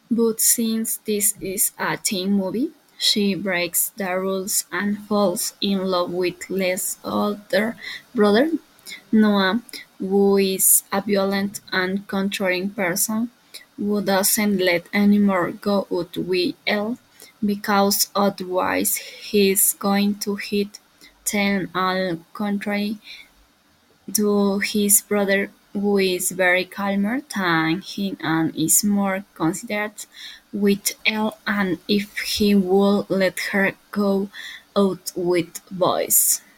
But since this is a teen movie, she breaks the rules and falls in love with Les' older brother, Noah, who is a violent and controlling person who doesn't let anyone go out with Elle because otherwise he's going to hit them all contrary to his brother who is very calmer than him and is more considerate with Elle and if he would let her go out with boys.